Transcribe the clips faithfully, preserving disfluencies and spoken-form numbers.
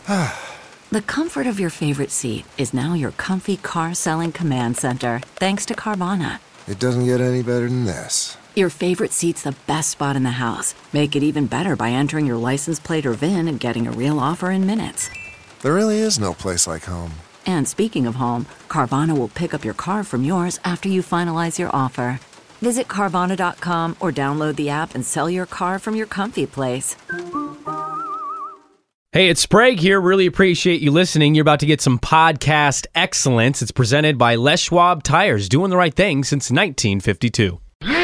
The comfort of your favorite seat is now your comfy car selling command center, thanks to Carvana. It doesn't get any better than this. Your favorite seat's the best spot in the house. Make it even better by entering your license plate or V I N and getting a real offer in minutes. There really is no place like home. And speaking of home, Carvana will pick up your car from yours after you finalize your offer. Visit Carvana dot com or download the app and sell your car from your comfy place. Hey, it's Sprague here. Really appreciate you listening. You're about to get some podcast excellence. It's presented by Les Schwab Tires, doing the right thing since nineteen fifty-two.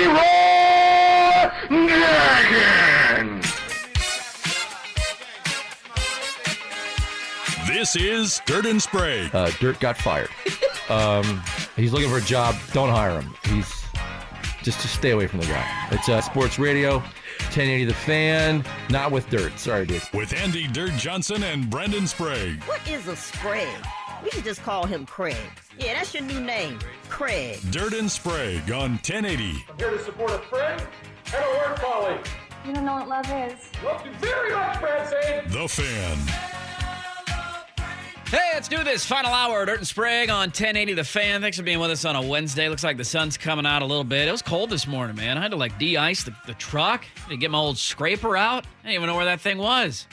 This is Dirt and Sprague. Uh, Dirt got fired. Um, he's looking for a job. Don't hire him. He's just to stay away from the guy. It's uh, sports radio, ten eighty The Fan. Not with Dirt. Sorry, dude. With Andy Dirt Johnson and Brendan Sprague. What is a Sprague? We should just call him Craig. Yeah, that's your new name, Craig. Dirt and Sprague on ten eighty. I'm here to support a friend and a work colleague. You don't know what love is. Love you very much, Francine. The Fan. Hey, let's do this. Final hour, Dirt and Sprague on ten eighty The Fan. Thanks for being with us on a Wednesday. Looks like the sun's coming out a little bit. It was cold this morning, man. I had to, like, de-ice the, the truck. I had to get my old scraper out. I didn't even know where that thing was.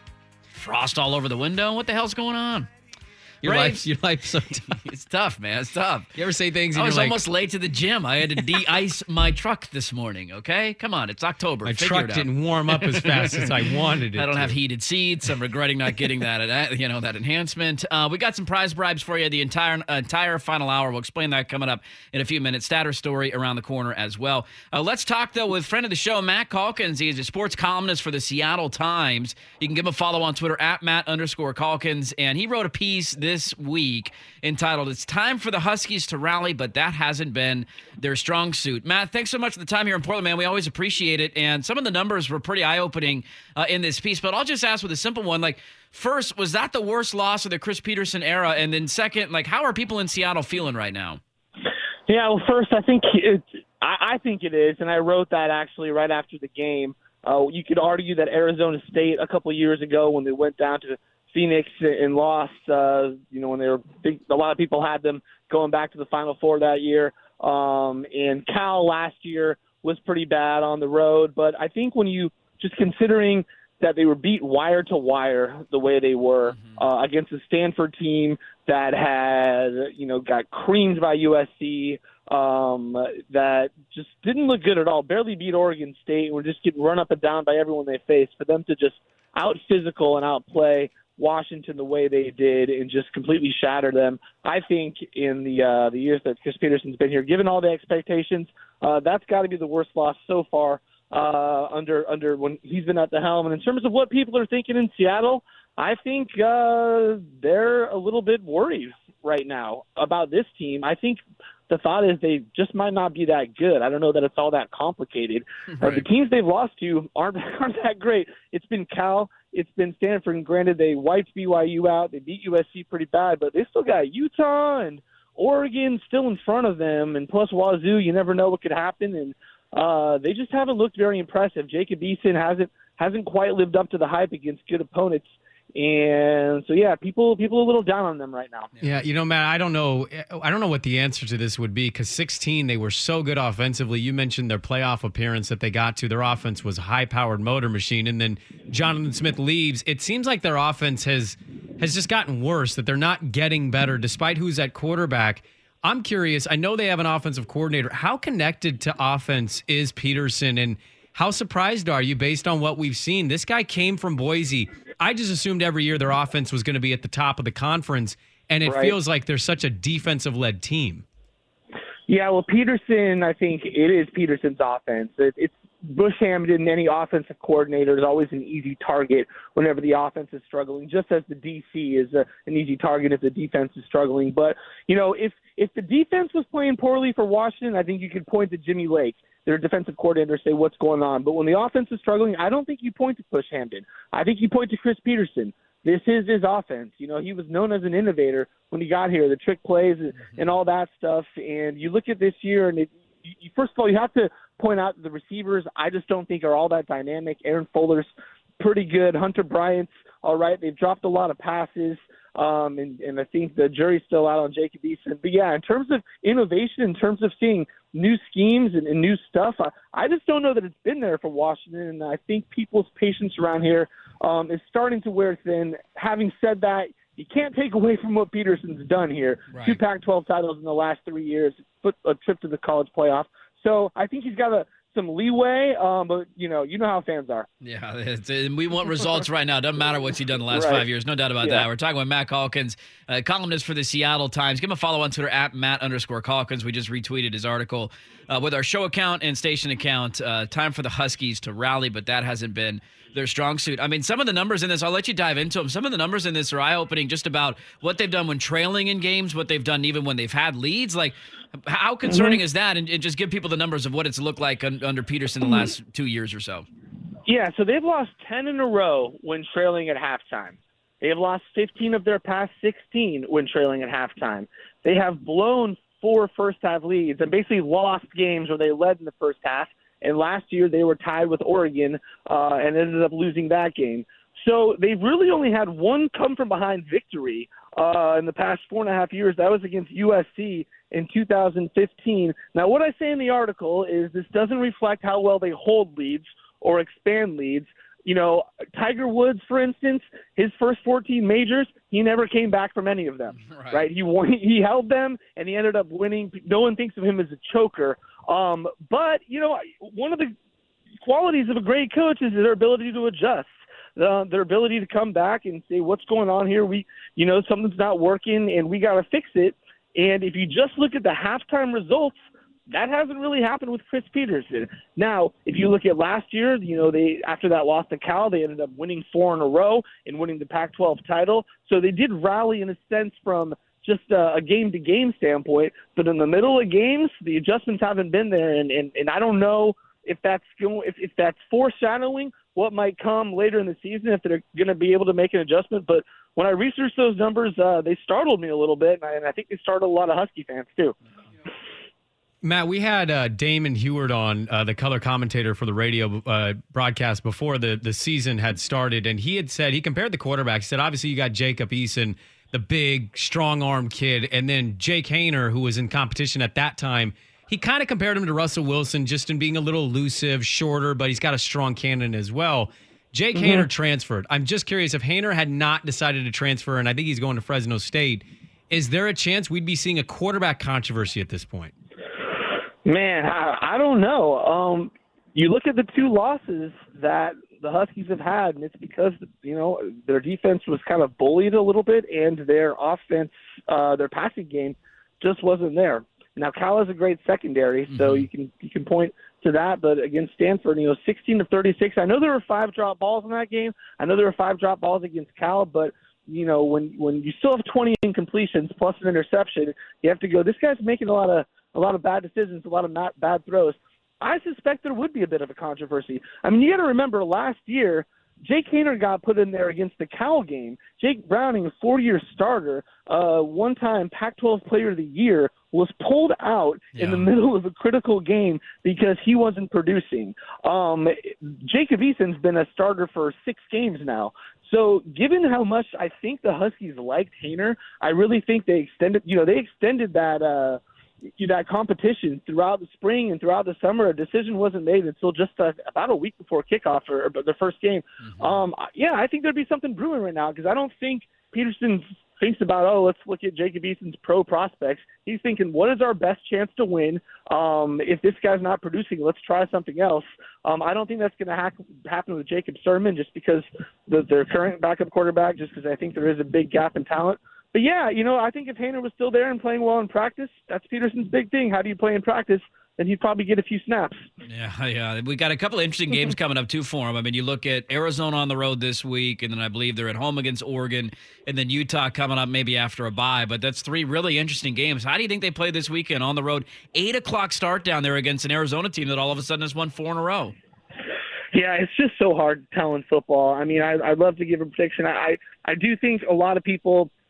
Frost all over the window. What the hell's going on? Your Braves? life, your life's so tough. It's tough, man. It's tough. You ever say things and I you're was like, almost late to the gym. I had to de-ice my truck this morning, okay? Come on, it's October. my Figure truck it out. didn't warm up as fast as I wanted it I don't to. have heated seats. I'm regretting not getting that, you know, that enhancement. Uh, we got some prize bribes for you the entire entire final hour. We'll explain that coming up in a few minutes. Statter story around the corner as well. Uh, let's talk, though, with friend of the show, Matt Calkins. He is a sports columnist for the Seattle Times. You can give him a follow on Twitter, at Matt underscore Calkins. And he wrote a piece this week entitled, "It's Time for the Huskies to Rally, but that hasn't been their strong suit." Matt, thanks so much for the time here in Portland, man. We always appreciate it. And some of the numbers were pretty eye-opening uh, in this piece. But I'll just ask with a simple one. Like, first, was that the worst loss of the Chris Peterson era? And then second, like, how are people in Seattle feeling right now? Yeah, well, first, I think it, I, I think it is, and I wrote that actually right after the game. Uh, you could argue that Arizona State a couple years ago when they went down to Phoenix and lost, uh, you know, when they were big, a lot of people had them going back to the Final Four that year. Um, and Cal last year was pretty bad on the road. But I think when you just considering that they were beat wire to wire the way they were mm-hmm. uh, against a Stanford team that had, you know, got creamed by U S C, um, that just didn't look good at all, barely beat Oregon State, and were just getting run up and down by everyone they faced. For them to just out physical and outplay Washington the way they did and just completely shatter them, I think in the uh, the years that Chris Peterson's been here, given all the expectations, uh, that's got to be the worst loss so far uh, under under when he's been at the helm. And in terms of what people are thinking in Seattle, I think uh, they're a little bit worried right now about this team. I think the thought is they just might not be that good. I don't know that it's all that complicated. Right. Uh, the teams they've lost to aren't aren't that great. It's been Cal, it's been Stanford, and granted they wiped B Y U out. They beat U S C pretty bad, but they still got Utah and Oregon still in front of them, and plus Wazoo. You never know what could happen, and uh, they just haven't looked very impressive. Jacob Eason hasn't hasn't quite lived up to the hype against good opponents. And so, yeah, people people are a little down on them right now. Yeah, you know, Matt, I don't know. I don't know what the answer to this would be because sixteen, they were so good offensively. You mentioned their playoff appearance that they got to. Their offense was a high-powered motor machine. And then Jonathan Smith leaves. It seems like their offense has has just gotten worse, that they're not getting better despite who's at quarterback. I'm curious. I know they have an offensive coordinator. How connected to offense is Peterson, and how surprised are you based on what we've seen? This guy came from Boise. I just assumed every year their offense was going to be at the top of the conference, and it right. feels like they're such a defensive-led team. Yeah, well, Peterson, I think it is Peterson's offense. It, it's Bush Hamden, any offensive coordinator, is always an easy target whenever the offense is struggling, just as the D C is a, an easy target if the defense is struggling. But, you know, if, if the defense was playing poorly for Washington, I think you could point to Jimmy Lake, their defensive coordinator, say what's going on. But when the offense is struggling, I don't think you point to Bush Hamden. I think you point to Chris Peterson. This is his offense. You know, he was known as an innovator when he got here, the trick plays and, and all that stuff. And you look at this year, and it, you, first of all, you have to point out the receivers I just don't think are all that dynamic. Aaron Fuller's pretty good. Hunter Bryant's all right. They've dropped a lot of passes, um, and, and I think the jury's still out on Jacob Eason. But, yeah, in terms of innovation, in terms of seeing new schemes and, and new stuff, I, I just don't know that it's been there for Washington, and I think people's patience around here um, is starting to wear thin. Having said that, you can't take away from what Peterson's done here. Right. Two Pac twelve titles in the last three years, put a trip to the college playoff. So I think he's got a some leeway, um, but, you know, you know how fans are. Yeah, it's, and we want results right now. Doesn't matter what he's done the last Right. five years. No doubt about Yeah. that. We're talking with Matt Calkins, uh, columnist for the Seattle Times. Give him a follow on Twitter at Matt underscore Calkins. We just retweeted his article uh, with our show account and station account. Uh, time for the Huskies to rally, but that hasn't been their strong suit. I mean, some of the numbers in this, I'll let you dive into them. Some of the numbers in this are eye-opening just about what they've done when trailing in games, what they've done even when they've had leads. Like, how concerning Mm-hmm. is that? And, and just give people the numbers of what it's looked like un, under Peterson the last two years or so. Yeah, so they've lost ten in a row when trailing at halftime. They have lost fifteen of their past sixteen when trailing at halftime. They have blown four first-half leads and basically lost games where they led in the first half. And last year they were tied with Oregon uh, and ended up losing that game. So they've really only had one come-from-behind victory uh, in the past four and a half years. That was against U S C in two thousand fifteen. Now, what I say in the article is this doesn't reflect how well they hold leads or expand leads. You know, Tiger Woods, for instance, his first fourteen majors, he never came back from any of them, Right. right? He won, he held them, and he ended up winning. No one thinks of him as a choker. Um, but, you know, one of the qualities of a great coach is their ability to adjust, uh, their ability to come back and say, what's going on here? We, you know, something's not working, and we got to fix it. And if you just look at the halftime results, that hasn't really happened with Chris Peterson. Now, if you look at last year, you know, they after that loss to Cal, they ended up winning four in a row and winning the Pac twelve title. So they did rally in a sense from just a, a game-to-game standpoint. But in the middle of games, the adjustments haven't been there, and, and, and I don't know if that's going, if, if that's foreshadowing what might come later in the season, if they're going to be able to make an adjustment. But when I researched those numbers, uh, they startled me a little bit, and I, and I think they startled a lot of Husky fans too. Matt, we had uh, Damon Heward on, uh, the color commentator for the radio uh, broadcast before the, the season had started, and he had said, he compared the quarterbacks. He said, obviously you got Jacob Eason, the big, strong-armed kid, and then Jake Haener, who was in competition at that time. He kind of compared him to Russell Wilson, just in being a little elusive, shorter, but he's got a strong cannon as well. Jake mm-hmm. Haener transferred. I'm just curious, if Haener had not decided to transfer, and I think he's going to Fresno State, is there a chance we'd be seeing a quarterback controversy at this point? Man, I, I don't know. Um, you look at the two losses that the Huskies have had, and it's because, you know, their defense was kind of bullied a little bit, and their offense, uh, their passing game just wasn't there. Now, Cal has a great secondary, mm-hmm. so you can you can point to that. But against Stanford, you know, sixteen to thirty-six. I know there were five drop balls in that game. I know there were five drop balls against Cal, but you know, when when you still have twenty incompletions plus an interception, you have to go, this guy's making a lot of a lot of bad decisions, a lot of not bad throws. I suspect there would be a bit of a controversy. I mean, you got to remember last year, Jake Haener got put in there against the Cal game. Jake Browning, a four-year starter, uh, one-time Pac twelve Player of the Year, was pulled out yeah. in the middle of a critical game because he wasn't producing. Um, Jacob Eason's been a starter for six games now. So given how much I think the Huskies liked Haener, I really think they extended, you know, they extended that uh, – that competition throughout the spring and throughout the summer. A decision wasn't made until just uh, about a week before kickoff or, or the first game. Mm-hmm. Um, yeah, I think there'd be something brewing right now because I don't think Peterson thinks about, oh, let's look at Jacob Eason's pro prospects. He's thinking, what is our best chance to win? Um, if this guy's not producing, let's try something else. Um, I don't think that's going to ha- happen with Jacob Sirmon just because the, their current backup quarterback, just because I think there is a big gap in talent. But, yeah, you know, I think if Haener was still there and playing well in practice, that's Peterson's big thing. How do you play in practice? Then he'd probably get a few snaps. Yeah, yeah. We got a couple of interesting games coming up, too, for him. I mean, you look at Arizona on the road this week, and then I believe they're at home against Oregon, and then Utah coming up maybe after a bye. But that's three really interesting games. How do you think they play this weekend on the road? Eight o'clock start down there against an Arizona team that all of a sudden has won four in a row. Yeah, it's just so hard to tell in football. I mean, I, I'd love to give a prediction. I, I do think a lot of people –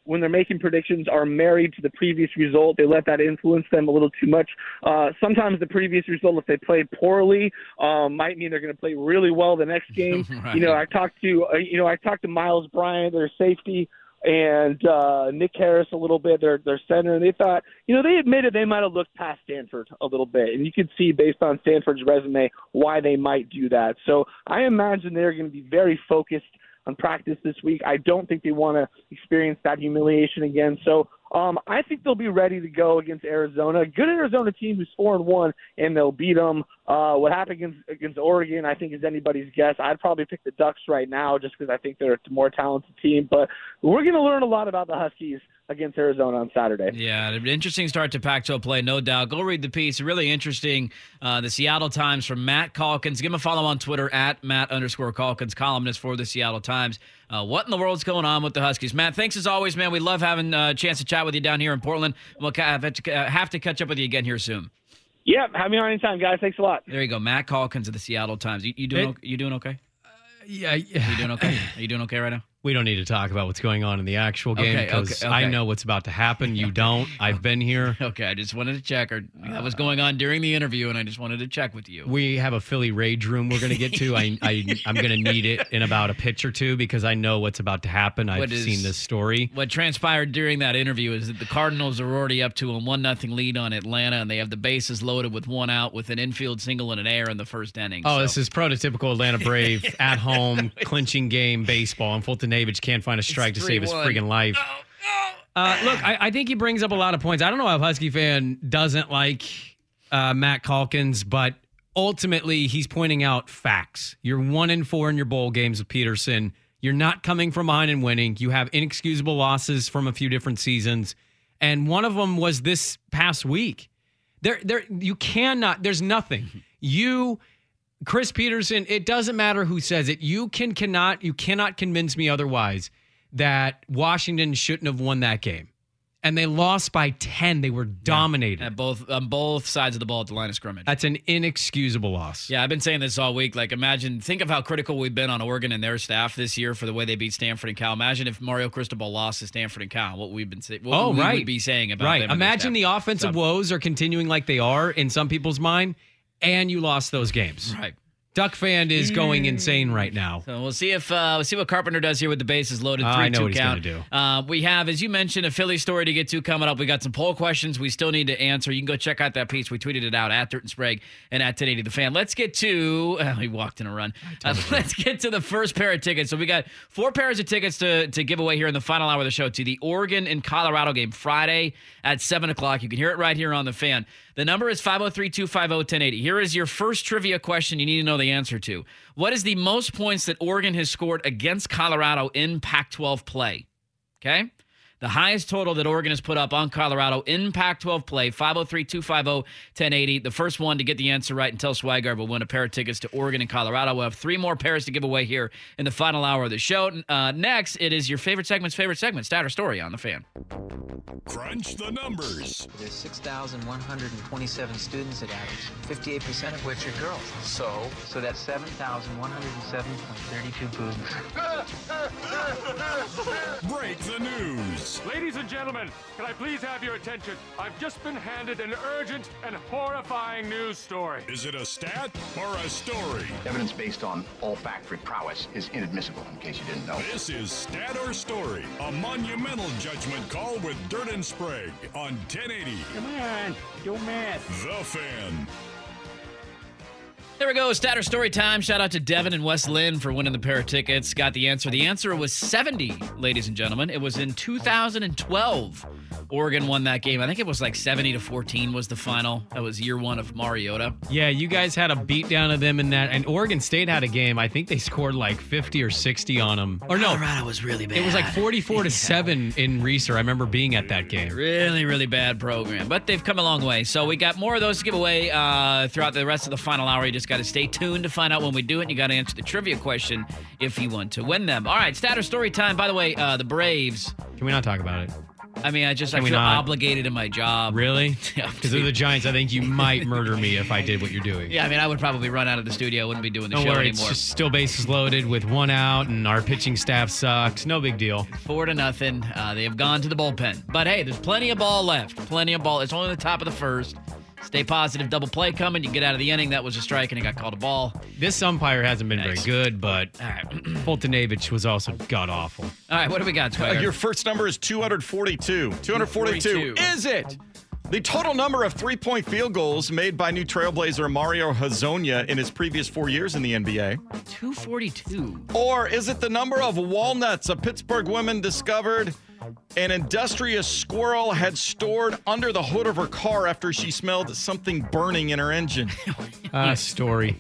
when they're making predictions, are married to the previous result. They let that influence them a little too much. Uh, sometimes the previous result, if they play poorly, um, might mean they're going to play really well the next game. Right. You know, I talked to uh, you know I talked to Miles Bryant, their safety, and uh, Nick Harris a little bit, their their center, and they thought, you know, they admitted they might have looked past Stanford a little bit, and you could see based on Stanford's resume why they might do that. So I imagine they're going to be very focused on practice this week. I don't think they want to experience that humiliation again. So um, I think they'll be ready to go against Arizona. A good Arizona team who's four and one, and they'll beat them. Uh, what happened against, against Oregon, I think, is anybody's guess. I'd probably pick the Ducks right now just because I think they're a more talented team. But we're going to learn a lot about the Huskies against Arizona on Saturday. Yeah, an interesting start to Pac twelve play, no doubt. Go read the piece. Really interesting. Uh, the Seattle Times from Matt Calkins. Give him a follow on Twitter at Matt underscore Calkins, columnist for the Seattle Times. Uh, what in the world's going on with the Huskies? Matt, thanks as always, man. We love having a chance to chat with you down here in Portland. We'll have to catch up with you again here soon. Yeah, have me on anytime, guys. Thanks a lot. There you go. Matt Calkins of the Seattle Times. You, you doing, hey. you doing okay? Uh, yeah, yeah. Are you doing okay? Are you doing okay right now? We don't need to talk about what's going on in the actual game Okay, because okay, okay. I know what's about to happen. You don't. I've been here. Okay, I just wanted to check. Or that was going on during the interview, and I just wanted to check with you. We have a Philly rage room we're going to get to. I, I, I'm going to need it in about a pitch or two because I know what's about to happen. I've What is- seen this story. What transpired during that interview is that the Cardinals are already up to a one nothing lead on Atlanta, and they have the bases loaded with one out with an infield single and an error in the first inning. Oh, so. this is prototypical Atlanta Brave at home clinching game baseball. And Fultonavich can't find a strike to save his freaking life. Uh, look, I, I think he brings up a lot of points. I don't know if Husky fan doesn't like uh, Matt Calkins, but ultimately he's pointing out facts. You're one and four in your bowl games with Peterson. You're not coming from behind and winning. You have inexcusable losses from a few different seasons, and one of them was this past week. There, there, you cannot. There's nothing. You. Chris Peterson, it doesn't matter who says it. You can cannot you cannot convince me otherwise that Washington shouldn't have won that game. And they lost by ten. They were dominated. Yeah, at both on both sides of the ball at the line of scrimmage. That's an inexcusable loss. Yeah, I've been saying this all week. Like, imagine, think of how critical we've been on Oregon and their staff this year for the way they beat Stanford and Cal. Imagine if Mario Cristobal lost to Stanford and Cal. What we've been saying. What oh, we right. would be saying about right. them. and Imagine their the staff. offensive So- woes are continuing like they are in some people's mind, and you lost those games. Right. Duck fan is going insane right now. So we'll see if uh, we'll see what Carpenter does here with the bases loaded. Uh, three I know two what he's count. gonna do. Uh, we have, as you mentioned, a Philly story to get to coming up. We got some poll questions we still need to answer. You can go check out that piece. We tweeted it out at Dirt and Sprague and at ten eighty The Fan. Let's get to. Uh, he walked in a run. Uh, let's get to the first pair of tickets. So we got four pairs of tickets to to give away here in the final hour of the show to the Oregon and Colorado game Friday at seven o'clock. You can hear it right here on the Fan. The number is five oh three, two five oh, one oh eight oh. Here is your first trivia question you need to know the answer to. What is the most points that Oregon has scored against Colorado in Pac twelve play? Okay? The highest total that Oregon has put up on Colorado in Pac twelve play, five oh three, two five oh, one oh eight oh. The first one to get the answer right and tell Swigard will win a pair of tickets to Oregon and Colorado. We'll have three more pairs to give away here in the final hour of the show. Uh, next, it is your favorite segment's favorite segment, Stat or Story on the Fan. Crunch the numbers. There's six thousand one hundred twenty-seven students at Adams, fifty-eight percent of which are girls. So? So that's seven thousand one hundred seven point three two boobs. Break the news. Ladies and gentlemen, can I please have your attention? I've just been handed an urgent and horrifying news story. Is it a stat or a story? Evidence based on olfactory prowess is inadmissible, in case you didn't know. This is Stat or Story, a monumental judgment call with Dirt and Sprague on ten eighty. Come on, don't mess. The Fan. There we go. Stat or Story time. Shout out to Devin and West Lynn for winning the pair of tickets. Got the answer. The answer was seventy, ladies and gentlemen. It was in two thousand twelve. Oregon won that game. I think it was like seventy to fourteen was the final. That was year one of Mariota. Yeah, you guys had a beat down of them in that. And Oregon State had a game. I think they scored like fifty or sixty on them. Or no. Colorado was really bad. It was like forty-four to seven in Reeser. I remember being at that game. Really, really bad program. But they've come a long way. So we got more of those to give away uh, throughout the rest of the final hour. You just got to stay tuned to find out when we do it. And you got to answer the trivia question if you want to win them. All right, Stat or Story time. By the way, uh, the Braves. Can we not talk about it? I mean, I just I Can we feel not? obligated in my job. Really? Yeah. Because they're the Giants. I think you might murder me if I did what you're doing. Yeah, I mean, I would probably run out of the studio. Wouldn't be doing the Don't show worry, anymore. it's just still bases loaded with one out, and our pitching staff sucks. No big deal. Four to nothing. Uh, they have gone to the bullpen. But hey, there's plenty of ball left. Plenty of ball. It's only the top of the first. Stay positive. Double play coming. You can get out of the inning. That was a strike, and he got called a ball. This umpire hasn't been Nice. very good, but Fultonavich was also god-awful. All right, what do we got, Uh, Swagger? your first number is two hundred forty-two. two hundred forty-two. Is it the total number of three-point field goals made by new Trailblazer Mario Hezonja in his previous four years in the N B A? two forty-two. Or is it the number of walnuts a Pittsburgh woman discovered an industrious squirrel had stored under the hood of her car after she smelled something burning in her engine? Ah, story.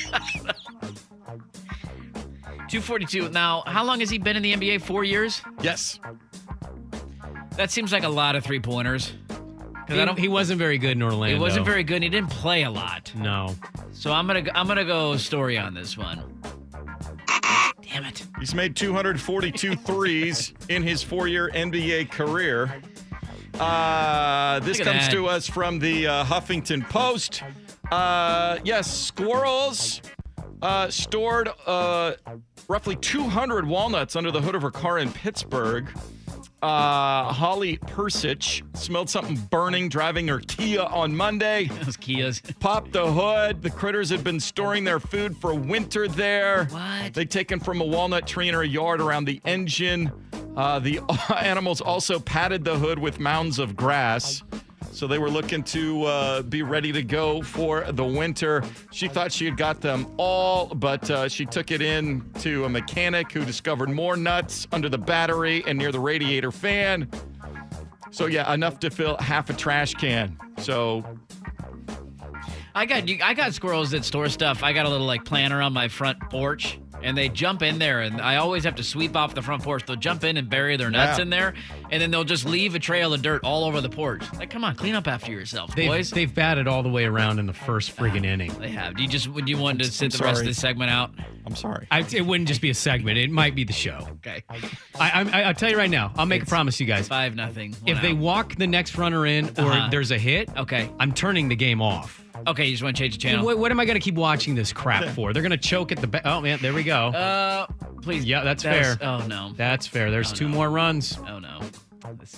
two forty-two. Now, how long has he been in the N B A? Four years? Yes. That seems like a lot of three-pointers. 'Cause I don't- He, he wasn't very good in Orlando. He wasn't very good, and he didn't play a lot. No. So I'm gonna I'm gonna go story on this one. Damn it. He's made two hundred forty-two threes in his four-year N B A career. Uh, this Look at comes that. to us from the uh, Huffington Post. Uh, yes, squirrels uh, stored uh, roughly two hundred walnuts under the hood of her car in Pittsburgh. Uh, Holly Persich smelled something burning driving her Kia on Monday. Those Kias. Popped the hood. The critters had been storing their food for winter there. What? They'd taken from a walnut tree in her yard around the engine. Uh, the animals also patted the hood with mounds of grass. So they were looking to uh, be ready to go for the winter. She thought she had got them all, but uh, she took it in to a mechanic who discovered more nuts under the battery and near the radiator fan. So yeah, enough to fill half a trash can. So I got you- I got squirrels that store stuff. I got a little like planter on my front porch, and they jump in there, and I always have to sweep off the front porch. They'll jump in and bury their nuts Yeah. in there, and then they'll just leave a trail of dirt all over the porch. Like, come on, clean up after yourself, They've, boys. they've batted all the way around in the first friggin' inning. They have. Do you just would you want to sit I'm the rest sorry. of the segment out? I'm sorry. I, it wouldn't just be a segment. It might be the show. Okay. I, I, I'll tell you right now. I'll make a promise to you guys. Five nothing. If they walk the next runner in or Uh-huh. there's a hit, okay, I'm turning the game off. Okay, you just want to change the channel. What, what am I going to keep watching this crap for? They're going to choke at the ba- Oh, man, there we go. Uh, please. Yeah, that's, That's- fair. oh, no. That's fair. There's Oh, two no. more runs. Oh no. This-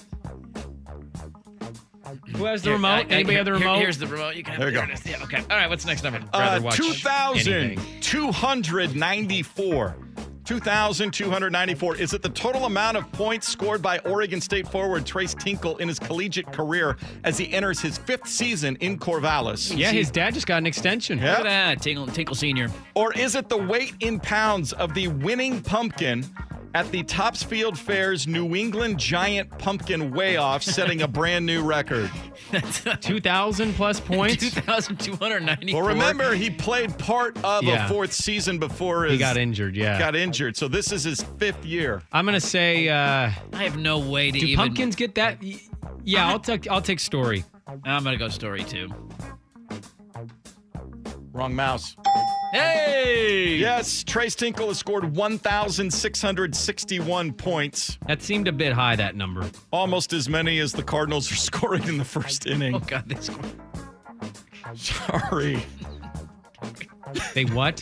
Who has the Here, remote? I- I- Anybody here- have the here- remote? Here's the remote. You can have There you there go. it is. Yeah, okay. All right, what's the next number? Uh, rather watch two thousand anything. two hundred ninety-four. two thousand two hundred ninety-four. Is it the total amount of points scored by Oregon State forward Trace Tinkle in his collegiate career as he enters his fifth season in Corvallis? Yeah, his dad just got an extension. Yeah. Look at that. Tinkle, Tinkle Senior. Or is it the weight in pounds of the winning pumpkin at the Topsfield Fair's New England Giant Pumpkin Weigh-Off, setting a brand new record? two thousand plus points? two thousand two hundred ninety-four. Well, remember, he played part of Yeah. a fourth season before his, He got injured, yeah. got injured. So this is his fifth year. I'm going to say, uh, I have no way to do even. pumpkins get that? Y- Yeah, I'll take I'll take story. I'm going to go story two. Wrong mouse. Hey! Yes, Trace Tinkle has scored one thousand six hundred sixty-one points. That seemed a bit high, that number. Almost as many as the Cardinals are scoring in the first inning. Oh, God, they scored. Sorry. They what?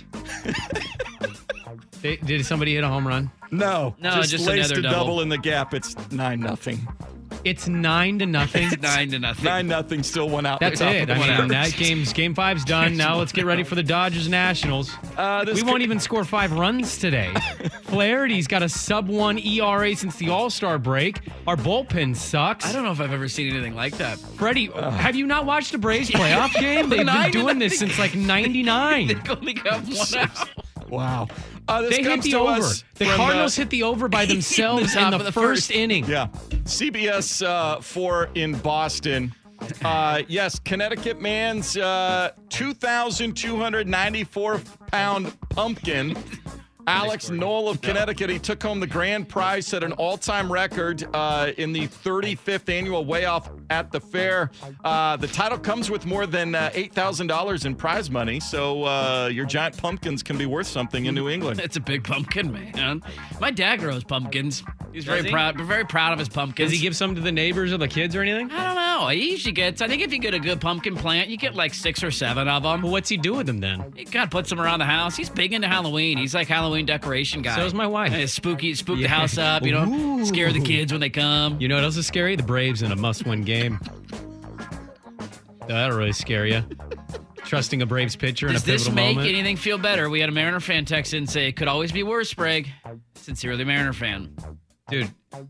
they, did somebody hit a home run? No. No, just, just laced another a double. double. in the gap. It's nine nothing. It's nine to nothing. It's nine to nothing. Nine nothing. Still one out. That's the top it. of the I mean, first. that game's game five's done. Now let's get ready for the Dodgers Nationals. Uh, this we could- won't even score five runs today. Flaherty's got a sub one E R A since the All Star break. Our bullpen sucks. I don't know if I've ever seen anything like that. Freddie, have you not watched a Braves playoff game? They've been Nine to doing this nothing. since like ninety-nine. They've only got one out. Wow. Uh, this They hit comes the to over. us The from, Cardinals uh, hit the over by themselves top in the, of the first, first. inning. Yeah. C B S uh, four in Boston. Uh, yes, Connecticut man's uh, two thousand two hundred ninety-four pound pumpkin. Alex Knoll of Connecticut, he took home the grand prize, set an all-time record uh, in the thirty-fifth annual weigh-off at the fair. Uh, the title comes with more than uh, eight thousand dollars in prize money, so uh, your giant pumpkins can be worth something in New England. It's a big pumpkin, man. My dad grows pumpkins. He's very he? proud. Very proud of his pumpkins. Does he give some to the neighbors or the kids or anything? I don't know. He usually gets. I think if you get a good pumpkin plant, you get like six or seven of them. Well, what's he do with them then? He kind of puts them around the house. He's big into Halloween. He's like Halloween decoration guy. So is my wife. And spooky, spook Yeah. the house up. You know, Ooh. scare the kids when they come. You know what else is scary? The Braves in a must-win game. That'll really scare you. Trusting a Braves pitcher in Does a this pivotal make moment. anything feel better? We had a Mariner fan text in and say it could always be worse, Sprague. Sincerely, Mariner fan. Dude.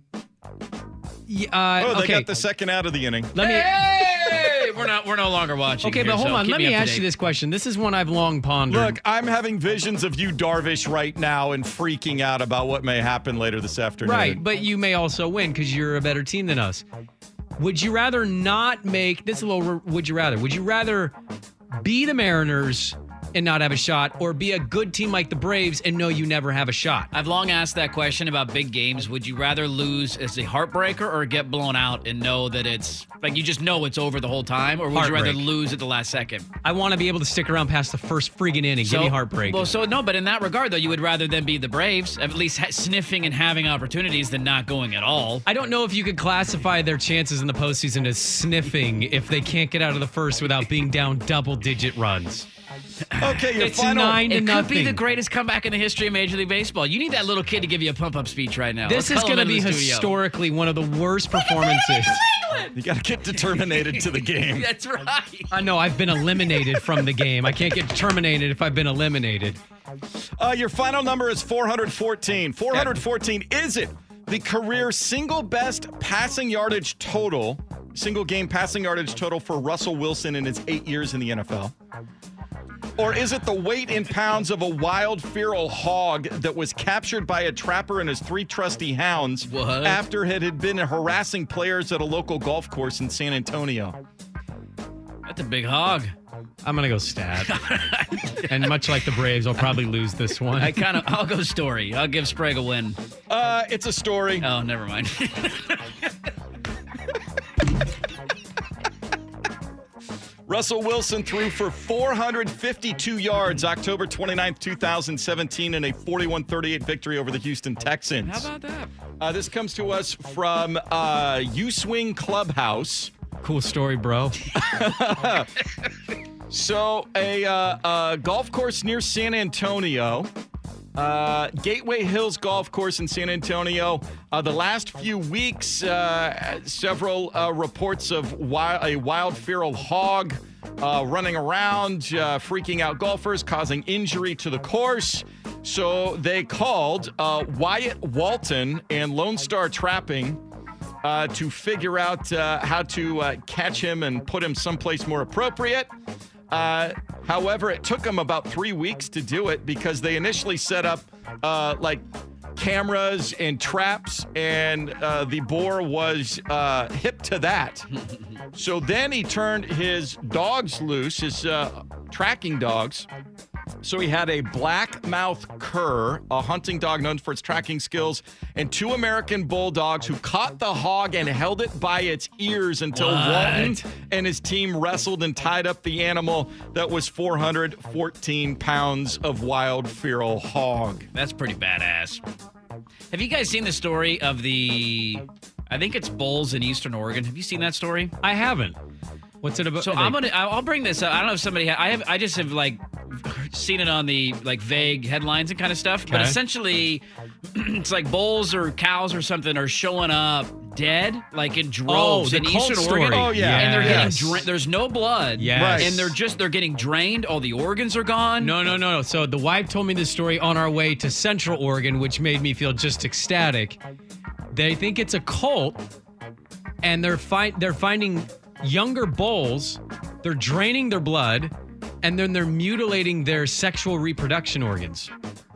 Yeah, uh, Oh, they okay. got the second out of the inning. Let me. Hey, we're not. We're no longer watching. Okay, here, but hold so on. keep Let me me up to ask you date. this question. This is one I've long pondered. Look, I'm having visions of you, Darvish, right now and freaking out about what may happen later this afternoon. Right, but you may also win because you're a better team than us. Would you rather not make this is a little? Would you rather? Would you rather be the Mariners and not have a shot, or be a good team like the Braves and know you never have a shot? I've long asked that question about big games. Would you rather lose as a heartbreaker or get blown out and know that it's like you just know it's over the whole time, or would you rather Heartbreak. lose at the last second? I want to be able to stick around past the first friggin' inning. Give me heartbreak. Well, so no, but in that regard, though, you would rather than be the Braves, at least ha- sniffing and having opportunities, than not going at all. I don't know if you could classify their chances in the postseason as sniffing if they can't get out of the first without being down double-digit runs. Okay, your It's final. nine to It could be nothing. the greatest comeback in the history of Major League Baseball. You need that little kid to give you a pump-up speech right now. This Let's is call him going to into be the studio. historically one of the worst performances. You got to get determinated to the game. That's right. I know I've been eliminated from the game. I can't get terminated if I've been eliminated. Uh, your final number is four hundred fourteen. four hundred fourteen, is it the career single best passing yardage total, single game passing yardage total for Russell Wilson in his eight years in the N F L? Or is it the weight in pounds of a wild feral hog that was captured by a trapper and his three trusty hounds What? after it had been harassing players at a local golf course in San Antonio? That's a big hog. I'm going to go stat. And much like the Braves, I'll probably lose this one. I kind of. I'll go story. I'll give Sprague a win. Uh, it's a story. Oh, never mind. Russell Wilson threw for four hundred fifty-two yards October twenty-ninth, twenty seventeen in a forty-one thirty-eight victory over the Houston Texans. How about that? Uh, this comes to us from uh, U-Swing Clubhouse. Cool story, bro. So a, uh, a golf course near San Antonio, uh, Gateway Hills Golf Course in San Antonio. Uh, the last few weeks, uh, several uh, reports of wi- a wild feral hog uh, running around, uh, freaking out golfers, causing injury to the course. So they called uh, Wyatt Walton and Lone Star Trapping uh, to figure out uh, how to uh, catch him and put him someplace more appropriate. Uh, however, it took them about three weeks to do it because they initially set up uh, like cameras and traps, and uh, the boar was uh, hip to that. So then he turned his dogs loose, his uh, tracking dogs. So he had a black-mouth cur, a hunting dog known for its tracking skills, and two American bulldogs who caught the hog and held it by its ears until What? Walton and his team wrestled and tied up the animal that was four hundred fourteen pounds of wild feral hog. That's pretty badass. Have you guys seen the story of the? I think it's bulls in Eastern Oregon. Have you seen that story? I haven't. What's it about? So I'm gonna. I'll bring this up. I don't know if somebody. Ha- I have. I just have like seen it on the like vague headlines and kind of stuff. But Okay. essentially, it's like bulls or cows or something are showing up dead, like in droves the in cult Eastern story. Oregon. Oh, yeah. and they're Yes. getting. Dra- there's no blood. Yes. Right. and they're just they're getting drained. All the organs are gone. No, no, no, no. So the wife told me this story on our way to Central Oregon, which made me feel just ecstatic. They think it's a cult, and they're fi- they're finding younger bulls. They're draining their blood, and then they're mutilating their sexual reproduction organs.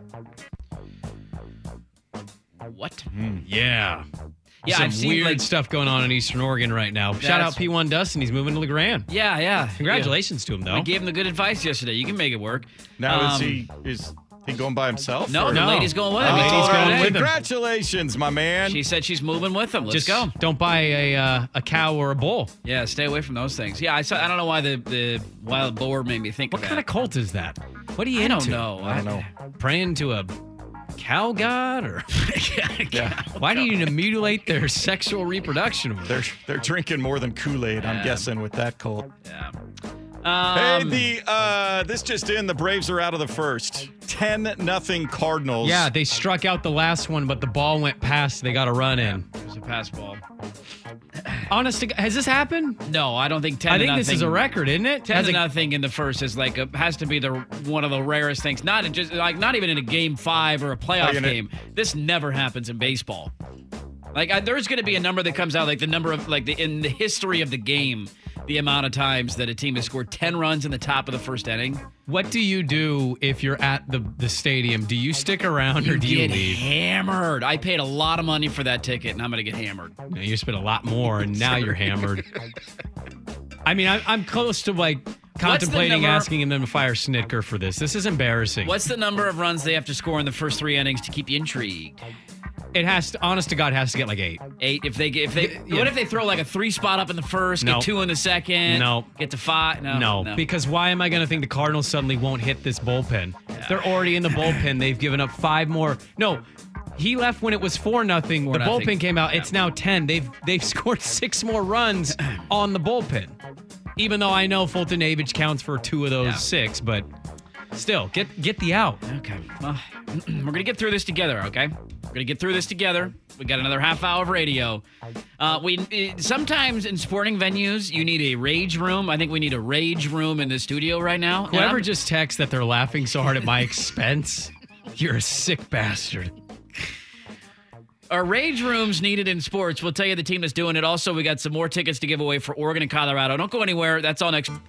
What? Yeah. Yeah, Some I've seen, weird like- stuff going on in Eastern Oregon right now. Shout That's- out P one Dustin. He's moving to LeGrand. Yeah, yeah. Congratulations to him, though. I gave him the good advice yesterday. You can make it work. Now is Um, he is he going by himself? No, or- the No. lady's going with him. Oh, He told her going today. with him. Congratulations, my man. She said she's moving with him. Let's Just go. don't buy a uh, a cow or a bull. Yeah, stay away from those things. Yeah, I saw, I don't know why the, the wild boar made me think What of kind that. of cult is that? What are you I into? don't know. I don't know. Praying to a cow god? Or Yeah. why do you need to mutilate their sexual reproduction? They're they're drinking more than Kool-Aid, I'm Yeah. guessing, with that cult. Yeah. Hey, Um, the uh, this just in: the Braves are out of the first. Ten nothing Cardinals. Yeah, they struck out the last one, but the ball went past. They got a run in. It was a pass ball. Honest to God, has this happened? No, I don't think ten. I to think this is nothing- a record, isn't it? Ten Has to it- nothing in the first is like a, has to be the one of the rarest things. Not in just like not even in a game five or a playoff Like in a- game. This never happens in baseball. Like I, there's going to be a number that comes out, like the number of like the in the history of the game, the amount of times that a team has scored ten runs in the top of the first inning. What do you do if you're at the, the stadium? Do you stick around or do you get leave? hammered. I paid a lot of money for that ticket, and I'm going to get hammered. No, you spent a lot more, and now you're hammered. I mean, I, I'm close to like contemplating number- asking them to fire Snitker for this. This is embarrassing. What's the number of runs they have to score in the first three innings to keep you intrigued? It has to, honest to God, has to get like eight. Eight. If they if they Yeah. what if they throw like a three spot up in the first, No. get two in the second, No. get to five? No, No, because why am I going to think the Cardinals suddenly won't hit this bullpen? They're already in the bullpen. They've given up five more. No, he left when it was four nothing. The nothing. bullpen came out. It's now ten. They've they've scored six more runs on the bullpen. Even though I know Fulton Avich counts for two of those Yeah. six, but still, get get the out. Okay. Well, we're gonna get through this together. Okay. We're gonna get through this together. We got another half hour of radio. Uh, we uh, sometimes in sporting venues you need a rage room. I think we need a rage room in the studio right now. And Whoever I'm- just texts that they're laughing so hard at my expense, you're a sick bastard. Our rage rooms needed in sports. We'll tell you the team that's doing it. Also, we got some more tickets to give away for Oregon and Colorado. Don't go anywhere. That's all next.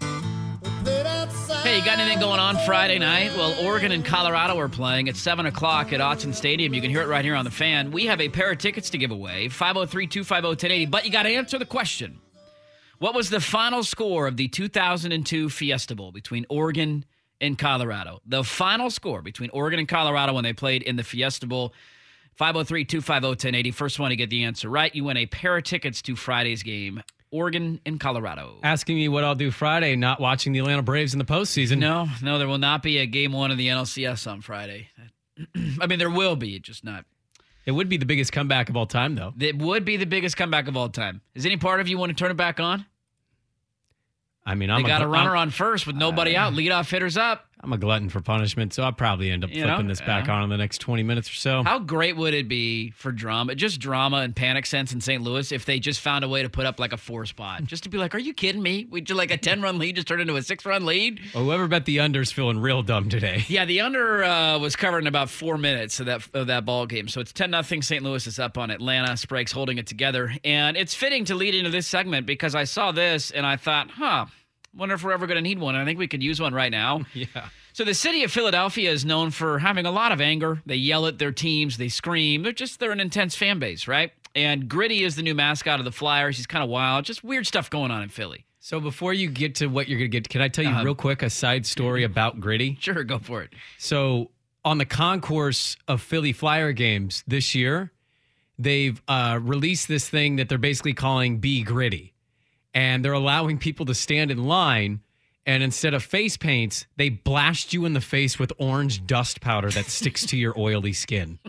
Hey, you got anything going on Friday night? Well, Oregon and Colorado are playing at seven o'clock at Autzen Stadium. You can hear it right here on The Fan. We have a pair of tickets to give away, five oh three, two five oh, one oh eight oh. But you got to answer the question. What was the final score of the two thousand two Fiesta Bowl between Oregon and Colorado? The final score between Oregon and Colorado when they played in the Fiesta Bowl. five oh three, two five oh, one oh eight oh. First one to get the answer right, you win a pair of tickets to Friday's game, Oregon and Colorado. Asking me what I'll do Friday, not watching the Atlanta Braves in the postseason. No, no, there will not be a game one of the N L C S on Friday. I mean, there will be, just not. It would be the biggest comeback of all time, though. It would be the biggest comeback of all time. Is any part of you want to turn it back on? I mean, They I'm got a gl- runner I'm- on first with nobody out. Leadoff hitters up. I'm a glutton for punishment, so I'll probably end up You flipping know, this back yeah. on in the next twenty minutes or so. How great would it be for drama, just drama and panic sense in Saint Louis if they just found a way to put up like a four spot? Just to be like, are you kidding me? We just like a ten-run lead just turned into a six-run lead? Well, whoever bet the under's feeling real dumb today. Yeah, the under uh, was covered in about four minutes of that of that ball game. So it's ten nothing. Saint Louis is up on Atlanta. Sprague's holding it together. And it's fitting to lead into this segment because I saw this and I thought, huh, wonder if we're ever going to need one. And I think we could use one right now. Yeah. So the city of Philadelphia is known for having a lot of anger. They yell at their teams. They scream. They're just, they're an intense fan base, right? And Gritty is the new mascot of the Flyers. He's kind of wild. Just weird stuff going on in Philly. So before you get to what you're going to get, can I tell you Uh-huh. real quick a side story about Gritty? Sure, go for it. So on the concourse of Philly Flyer games this year, they've uh, released this thing that they're basically calling Be Gritty. And they're allowing people to stand in line, and instead of face paints, they blast you in the face with orange dust powder that sticks to your oily skin.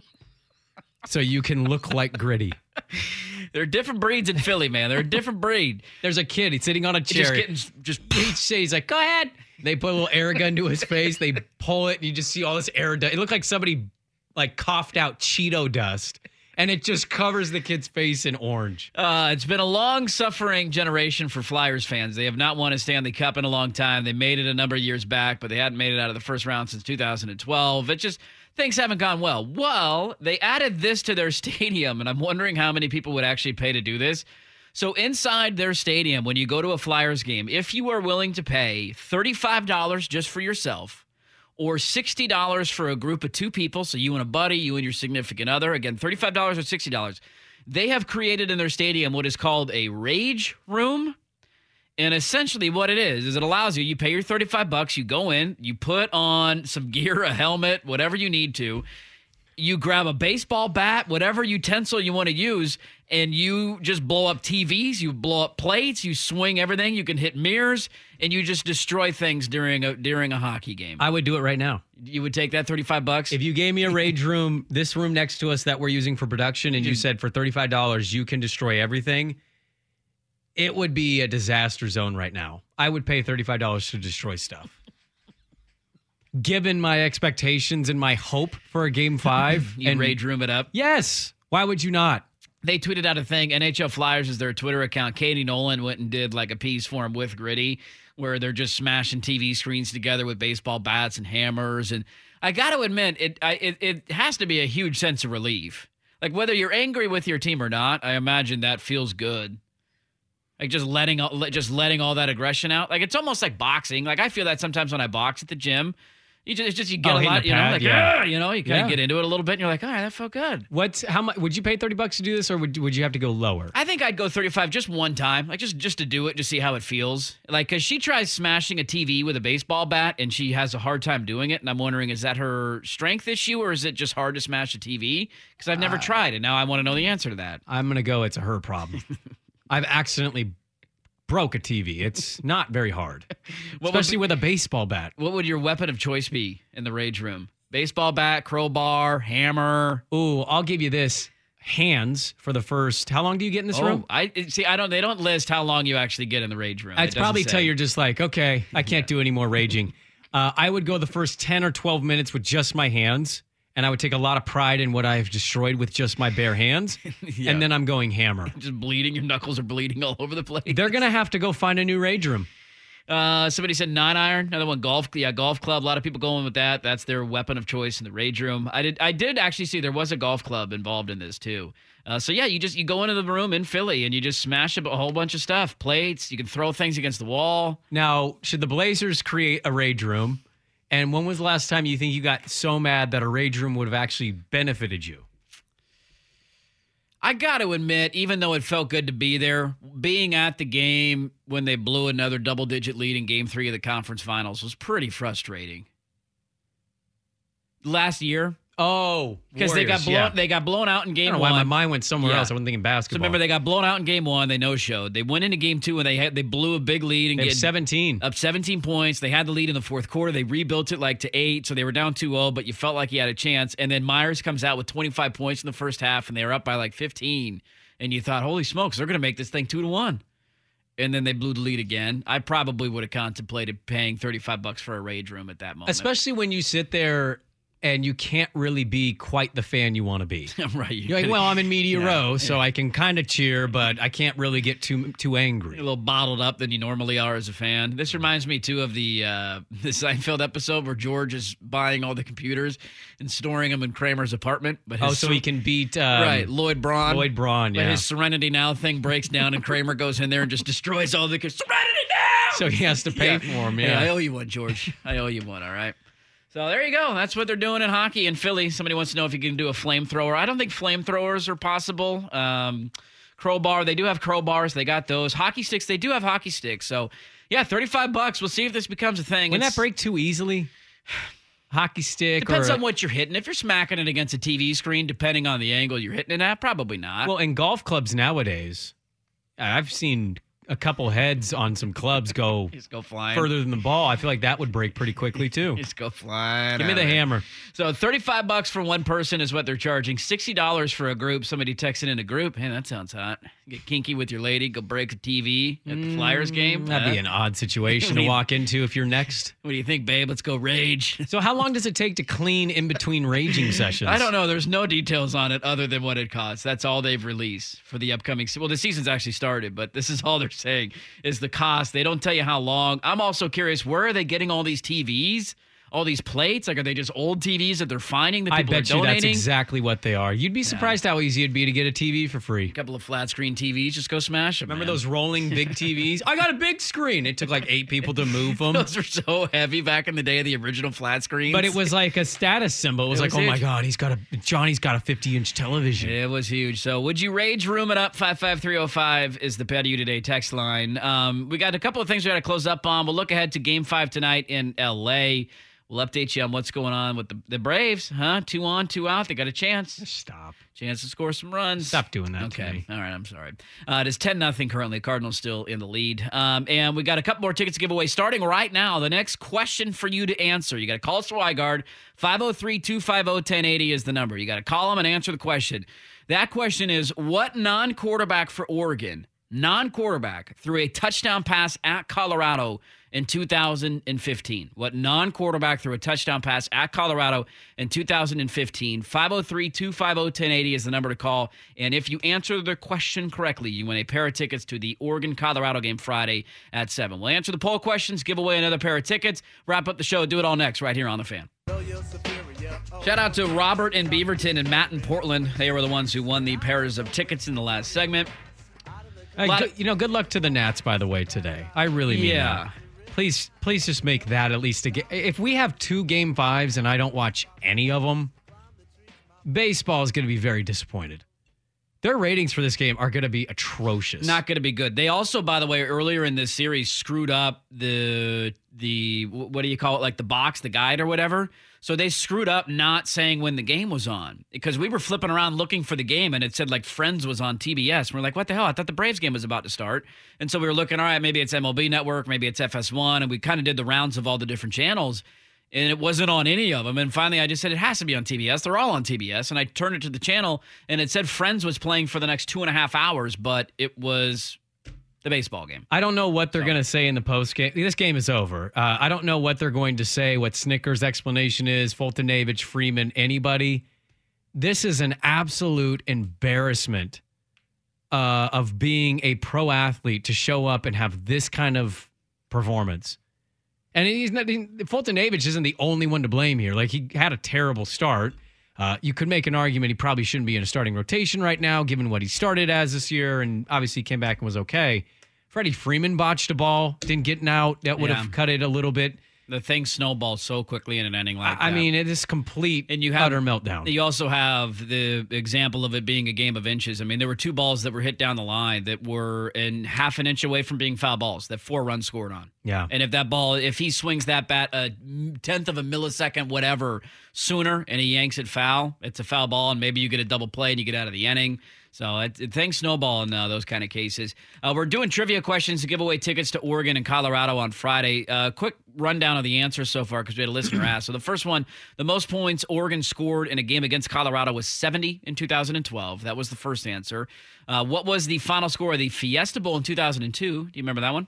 So you can look like Gritty. There are different breeds in Philly, man. They're a different breed. There's a kid. He's sitting on a chair. Just getting, just He's, he's like, go ahead. They put a little air gun to his face. They pull it, and you just see all this air dust. It looked like somebody like coughed out Cheeto dust, and it just covers the kid's face in orange. Uh, it's been a long-suffering generation for Flyers fans. They have not won a Stanley Cup in a long time. They made it a number of years back, but they hadn't made it out of the first round since two thousand twelve. It just, things haven't gone well. Well, they added this to their stadium, and I'm wondering how many people would actually pay to do this. So inside their stadium, when you go to a Flyers game, if you are willing to pay thirty-five dollars just for yourself, or sixty dollars for a group of two people, so you and a buddy, you and your significant other, again, thirty-five dollars or sixty dollars, they have created in their stadium what is called a rage room. And essentially what it is, is it allows you, you pay your thirty-five bucks, you go in, you put on some gear, a helmet, whatever you need to. you grab a baseball bat, whatever utensil you want to use, and you just blow up T Vs, you blow up plates, you swing everything, you can hit mirrors, and you just destroy things during a during a hockey game. I would do it right now. You would take that thirty-five bucks? If you gave me a rage room, this room next to us that we're using for production, and you said for thirty-five dollars you can destroy everything, it would be a disaster zone right now. I would pay thirty-five dollars to destroy stuff. Given my expectations and my hope for a game five. You and rage room it up? Yes. Why would you not? They tweeted out a thing. N H L Flyers is their Twitter account. Katie Nolan went and did like a piece for him with Gritty where they're just smashing T V screens together with baseball bats and hammers. And I got to admit, it, I, it it has to be a huge sense of relief. Like whether you're angry with your team or not, I imagine that feels good. Like just letting just letting all that aggression out. Like it's almost like boxing. Like I feel that sometimes when I box at the gym. You just, it's just you get oh, a lot, you know, like yeah. you know, you kind of yeah. get into it a little bit, and you're like, all right, that felt good. What's how much? Would you pay thirty bucks to do this, or would would you have to go lower? I think I'd go thirty-five just one time, like just just to do it, to see how it feels. Like, cause she tries smashing a T V with a baseball bat, and she has a hard time doing it. And I'm wondering, is that her strength issue, or is it just hard to smash a T V? Because I've never uh, tried, and now I want to know the answer to that. I'm gonna go. It's a her problem. I've accidentally broke a T V. It's not very hard, especially be, with a baseball bat. What would your weapon of choice be in the rage room? Baseball bat, crowbar, hammer. Ooh, I'll give you this. Hands for the first. How long do you get in this oh, room? I see. I don't. They don't list how long you actually get in the rage room. It's probably till you're just like, okay, I can't yeah. do any more raging. Uh, I would go the first ten or twelve minutes with just my hands. And I would take a lot of pride in what I've destroyed with just my bare hands. yeah. And then I'm going hammer. Just bleeding. Your knuckles are bleeding all over the place. They're going to have to go find a new rage room. Uh, somebody said nine iron. Another one, golf. Yeah, golf club. A lot of people going with that. That's their weapon of choice in the rage room. I did I did actually see there was a golf club involved in this too. Uh, so yeah, you just you go into the room in Philly and you just smash up a whole bunch of stuff. Plates. You can throw things against the wall. Now, should the Blazers create a rage room? And when was the last time you think you got so mad that a rage room would have actually benefited you? I got to admit, even though it felt good to be there, being at the game when they blew another double-digit lead in Game three of the conference finals was pretty frustrating. Last year. Oh, because they got blown. Yeah. They got blown out in game I don't know one. why my mind went somewhere yeah. else. I wasn't thinking basketball. So remember, they got blown out in game one. They no-showed. They went into game two and they had they blew a big lead and they get seventeen up seventeen points. They had the lead in the fourth quarter. They rebuilt it like to eight, so they were down two oh. But you felt like you had a chance. And then Myers comes out with twenty-five points in the first half, and they were up by like fifteen. And you thought, holy smokes, they're going to make this thing two to one. And then they blew the lead again. I probably would have contemplated paying thirty-five bucks for a rage room at that moment. Especially when you sit there and you can't really be quite the fan you want to be. right. You're like, well, I'm in media yeah, row, so yeah. I can kind of cheer, but I can't really get too too angry. You're a little bottled up than you normally are as a fan. This reminds me, too, of the uh, the Seinfeld episode where George is buying all the computers and storing them in Kramer's apartment. But his oh, so he can beat... Um, right, Lloyd Braun. Lloyd Braun, yeah. But his Serenity Now thing breaks down, and Kramer goes in there and just destroys all the... Serenity Now! So he has to pay yeah. for them, yeah. yeah. I owe you one, George. I owe you one, all right? So there you go. That's what they're doing in hockey in Philly. Somebody wants to know if you can do a flamethrower. I don't think flamethrowers are possible. Um, crowbar, they do have crowbars. They got those. Hockey sticks, they do have hockey sticks. So, yeah, thirty-five bucks. We'll see if this becomes a thing. Wouldn't it's, that break too easily? Hockey stick Depends or... on what you're hitting. If you're smacking it against a T V screen, depending on the angle you're hitting it at, probably not. Well, in golf clubs nowadays, I've seen... a couple heads on some clubs go, Just go flying further than the ball. I feel like that would break pretty quickly too. Just go flying. Give me the hammer. So thirty-five bucks for one person is what they're charging. sixty dollars for a group. Somebody texted in a group. Hey, that sounds hot. Get kinky with your lady. Go break a T V at the Flyers game. That'd uh, be an odd situation to walk into if you're next. What do you think, babe? Let's go rage. So how long does it take to clean in between raging sessions? I don't know. There's no details on it other than what it costs. That's all they've released for the upcoming season. Well, the season's actually started, but this is all they're saying is the cost. They don't tell you how long. I'm also curious, where are they getting all these T Vs? All these plates? Like, are they just old T Vs that they're finding that people I are bet donating? you that's exactly what they are. You'd be surprised yeah. how easy it'd be to get a T V for free. A couple of flat screen T Vs, just go smash them. Remember man. those rolling big T Vs? I got a big screen. It took like eight people to move them. Those were so heavy back in the day of the original flat screens. But it was like a status symbol. It was, it was like, huge. Oh my God, he's got a Johnny's got a fifty inch television. It was huge. So would you rage room it up? five five three oh five is the Pet U Today text line. Um, we got a couple of things we got to close up on. We'll look ahead to game five tonight in L A. We'll update you on what's going on with the, the Braves, huh? Two on, two out. They got a chance. Stop. Chance to score some runs. Stop doing that Okay. to me. All right, I'm sorry. Uh, it is ten nothing currently. Cardinals still in the lead. Um, and we got a couple more tickets to give away starting right now. The next question for you to answer. You got to call Swigard. five oh three, two five oh, ten eighty is the number. You got to call them and answer the question. That question is, what non-quarterback for Oregon, non-quarterback, threw a touchdown pass at Colorado in two thousand fifteen? What non-quarterback threw a touchdown pass at Colorado in two thousand fifteen? five oh three, two five oh, ten eighty is the number to call. And if you answer the question correctly, you win a pair of tickets to the Oregon-Colorado game Friday at seven. We'll answer the poll questions, give away another pair of tickets, wrap up the show, do it all next right here on The Fan. Shout out to Robert in Beaverton and Matt in Portland. They were the ones who won the pairs of tickets in the last segment. Uh, good, you know, good luck to the Nats, by the way, today. I really mean Yeah. that. Please, please just make that at least a game. If we have two game fives and I don't watch any of them, baseball is going to be very disappointed. Their ratings for this game are going to be atrocious. Not going to be good. They also, by the way, earlier in this series screwed up the, the what do you call it, like the box, the guide or whatever. So they screwed up not saying when the game was on, because we were flipping around looking for the game and it said like Friends was on T B S. We're like, what the hell? I thought the Braves game was about to start. And so we were looking, all right, maybe it's M L B Network, maybe it's F S one. And we kind of did the rounds of all the different channels and it wasn't on any of them. And finally I just said, it has to be on T B S. They're all on T B S. And I turned it to the channel and it said Friends was playing for the next two and a half hours, but it was the baseball game. I don't know what they're so. going to say in the post game. This game is over. Uh, I don't know what they're going to say, what Snickers' explanation is, Fultonavich, Freeman, anybody. This is an absolute embarrassment uh, of being a pro athlete to show up and have this kind of performance. And he's not, he, Fultonavich isn't the only one to blame here. Like, he had a terrible start. Uh, you could make an argument he probably shouldn't be in a starting rotation right now, given what he started as this year, and obviously came back and was okay. Freddie Freeman botched a ball, didn't get an out. That would Yeah. have cut it a little bit. The thing snowballed so quickly in an ending like I that. mean, it is complete and you have, utter meltdown. You also have the example of it being a game of inches. I mean, there were two balls that were hit down the line that were in half an inch away from being foul balls that four runs scored on. Yeah. And if that ball, if he swings that bat a tenth of a millisecond, whatever, sooner, and he yanks it foul, it's a foul ball, and maybe you get a double play and you get out of the inning. So it, it, things snowball in uh, those kind of cases. Uh, we're doing trivia questions to give away tickets to Oregon and Colorado on Friday. Uh, quick rundown of the answers so far because we had a listener ask. So the first one, the most points Oregon scored in a game against Colorado was seventy in two thousand twelve. That was the first answer. Uh, what was the final score of the Fiesta Bowl in two thousand two? Do you remember that one?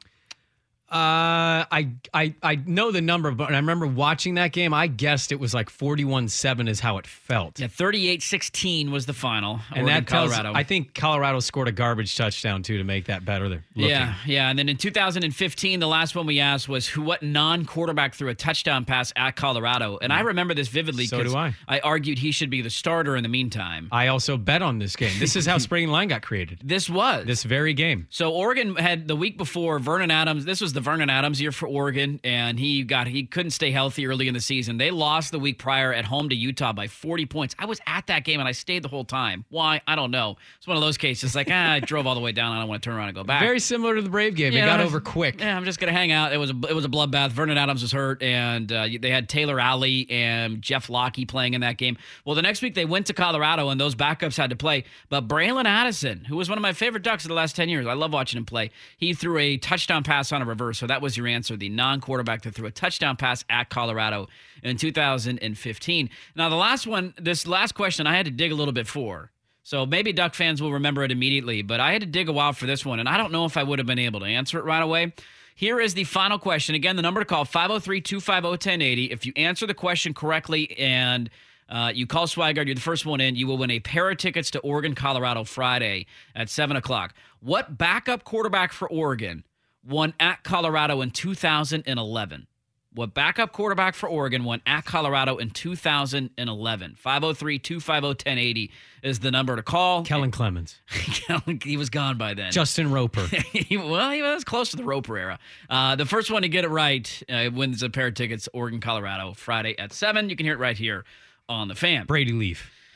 Uh, I I I know the number, but I remember watching that game. I guessed it was like forty-one seven is how it felt. Yeah, thirty-eight sixteen was the final. And Oregon, that tells, Colorado. I think Colorado scored a garbage touchdown, too, to make that better. Looking. Yeah, yeah. And then in two thousand fifteen, the last one we asked was who, what non-quarterback threw a touchdown pass at Colorado? And I remember this vividly So because do I. I argued he should be the starter in the meantime. I also bet on this game. This is how Spring and Line got created. This was. This very game. So Oregon had the week before Vernon Adams. This was the Vernon Adams year for Oregon, and he got he couldn't stay healthy early in the season. They lost the week prior at home to Utah by forty points. I was at that game and I stayed the whole time. Why? I don't know. It's one of those cases like ah, I drove all the way down. I don't want to turn around and go back. Very similar to the Brave game. Yeah, it got was, over quick. Yeah, I'm just gonna hang out. It was a it was a bloodbath. Vernon Adams was hurt, and uh, they had Taylor Alley and Jeff Locke playing in that game. Well, the next week they went to Colorado, and those backups had to play. But Braylon Addison, who was one of my favorite Ducks of the last ten years, I love watching him play. He threw a touchdown pass on a reverse, so that was your answer. The non-quarterback that threw a touchdown pass at Colorado in two thousand fifteen. Now, the last one, this last question, I had to dig a little bit for. So maybe Duck fans will remember it immediately, but I had to dig a while for this one, and I don't know if I would have been able to answer it right away. Here is the final question. Again, the number to call, five oh three, two five oh, ten eighty. If you answer the question correctly and uh, you call Swigard, you're the first one in, you will win a pair of tickets to Oregon, Colorado Friday at seven o'clock. What backup quarterback for Oregon won at Colorado in two thousand eleven? What backup quarterback for Oregon won at Colorado in two thousand eleven? five oh three, two five oh, ten eighty is the number to call. Kellen Clemens. Kellen, he was gone by then. Justin Roper. Well, he was close to the Roper era. Uh, the first one to get it right uh, wins a pair of tickets, Oregon, Colorado, Friday at seven. You can hear it right here on The Fan. Brady Leaf.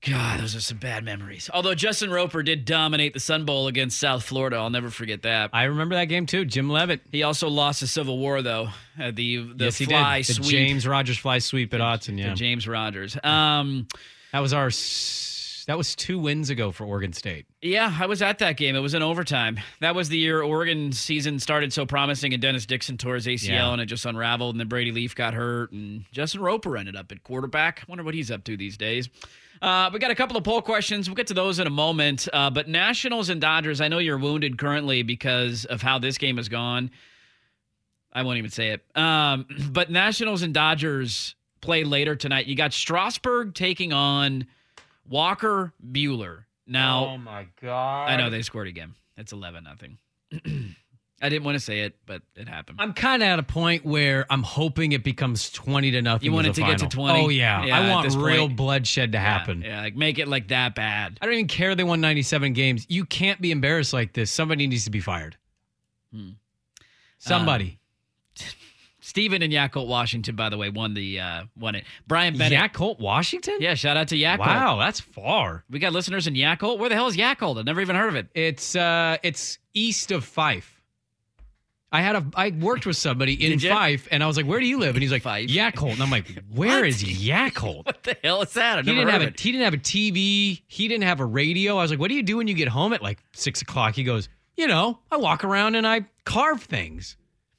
God, those are some bad memories. Although Justin Roper did dominate the Sun Bowl against South Florida. I'll never forget that. I remember that game too. Jim Levitt. He also lost the Civil War, though. Uh, the the yes, he fly did. The sweep. James Rogers fly sweep at Autzen, yeah. The James Rogers. Um, that was our... That was two wins ago for Oregon State. Yeah, I was at that game. It was in overtime. That was the year Oregon's season started so promising, and Dennis Dixon tore his A C L, Yeah. and it just unraveled, and then Brady Leaf got hurt, and Justin Roper ended up at quarterback. I wonder what he's up to these days. Uh, we got a couple of poll questions. We'll get to those in a moment. Uh, but Nationals and Dodgers, I know you're wounded currently because of how this game has gone. I won't even say it. Um, but Nationals and Dodgers play later tonight. You got Strasburg taking on Walker Buehler. Now, oh my God. I know they scored again. It's eleven nothing. I didn't want to say it, but it happened. I'm kind of at a point where I'm hoping it becomes twenty to nothing. You want as it a to get to final. twenty? Oh, yeah. Yeah, I at want this real point. bloodshed to happen. Yeah, like make it like that bad. I don't even care they won ninety-seven games. You can't be embarrassed like this. Somebody needs to be fired. Hmm. Somebody. Uh, Steven in Yakult, Washington, by the way, won the uh, won it. Brian Bennett. Yakult, Washington? Yeah, shout out to Yakult. Wow, that's far. We got listeners in Yakult. Where the hell is Yakult? I've never even heard of it. It's uh, it's east of Fife. I had a I worked with somebody in Did ya? Fife, and I was like, "Where do you live?" And he's like, Fife. "Yakult." And I'm like, "Where What? is Yakult?" What the hell is that? I've He never didn't heard have of a it. he didn't have a T V. He didn't have a radio. I was like, "What do you do when you get home at like six o'clock?" He goes, "You know, I walk around and I carve things."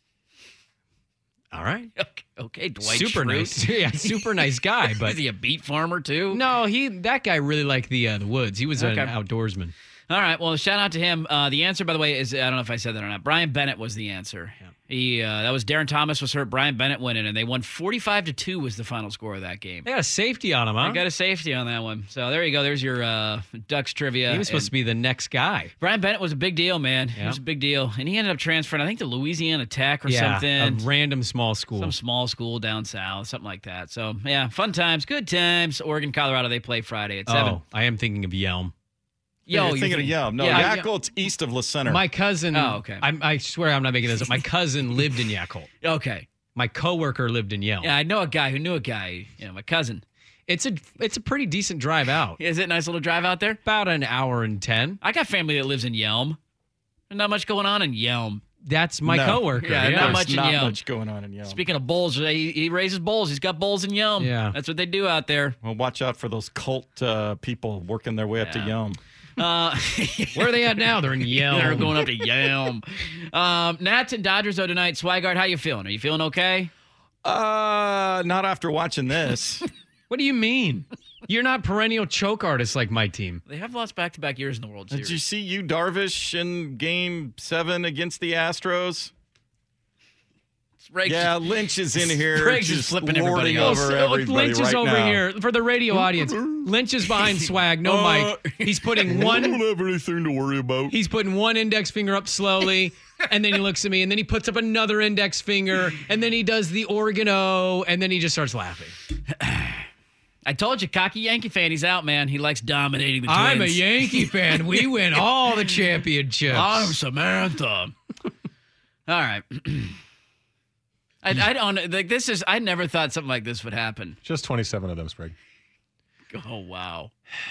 All right. Okay, okay, Dwight super Schrute. nice. Yeah, super nice guy. But Is he a beet farmer too? no, he that guy really liked the uh, the woods. He was Okay. an outdoorsman. All right. Well, shout out to him. Uh, the answer, by the way, is I don't know if I said that or not. Brian Bennett was the answer. He uh, that was Darren Thomas was hurt. Brian Bennett went in, and they won forty-five to two was the final score of that game. They got a safety on him, huh? I got a safety on that one. So there you go. There's your uh, Ducks trivia. He was supposed to be the next guy. Brian Bennett was a big deal, man. He Yeah. was a big deal, and he ended up transferring, I think, to Louisiana Tech or Yeah, something. a random small school. Some small school down south, something like that. So yeah, fun times, good times. Oregon, Colorado, they play Friday at seven. Oh, I am thinking of Yelm. Yo, You're you thinking of think- Yelm. No, Yeah, Yakult's east of La Center. My cousin. Oh, okay. I'm, I swear I'm not making this up. My cousin lived in Yakult. Okay. My coworker lived in Yelm. Yeah, I know a guy who knew a guy. You know, my cousin. It's a it's a pretty decent drive out. Is it a nice little drive out there? About an hour and ten. I got family that lives in Yelm. There's not much going on in Yelm. That's my No. coworker. Yeah, Yeah, not There's much in not Yelm. much going on in Yelm. Speaking of bulls, he, he raises bulls. He's got bulls in Yelm. Yeah. That's what they do out there. Well, watch out for those cult uh, people working their way up to Yeah. Yelm. Uh, Where are they at now? They're in Yelm. They're going up to Yelm. Um, Nats and Dodgers, though, tonight. Swigart, how you feeling? Are you feeling okay? Uh, not after watching this. What do you mean? You're not perennial choke artists like my team. They have lost back-to-back years in the World Series. Did you see you Darvish in Game Seven against the Astros? Sprague's Yeah, just- Lynch is in here, Sprague's just just flipping everybody lording off. over Oh, everybody Lynch is right over now. here for the radio audience. Lynch is behind Swag, no Uh, mic. He's putting one. I don't have anything to worry about. He's putting one index finger up slowly, and then he looks at me, and then he puts up another index finger, and then he does the Oregon O, and then he just starts laughing. I told you, cocky Yankee fan. He's out, man. He likes dominating the Twins. I'm a Yankee fan. We win all the championships. I'm Samantha. All right. I, I don't like this. Is I never thought something like this would happen. Just twenty-seven of them, Sprague. Oh wow,